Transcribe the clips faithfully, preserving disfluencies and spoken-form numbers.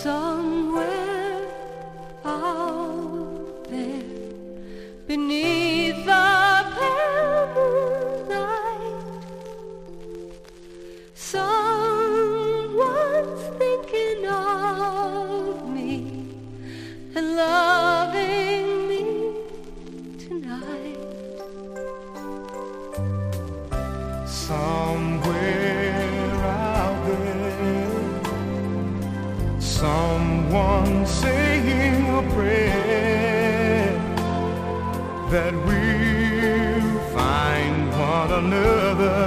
Somewhere out there beneath the pale moonlight, someone's thinking of me and loving me tonight. Somewhere out there, someone saying a prayer that we'll find one another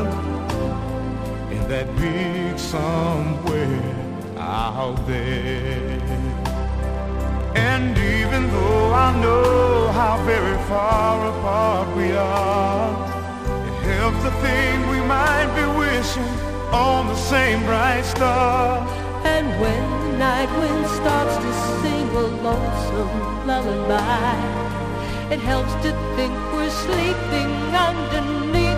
in that big somewhere out there. And even though I know how very far apart we are, it helps to think we might be wishing on the same bright star. And when the night wind starts to sing a lonesome lullaby, it helps to think we're sleeping underneath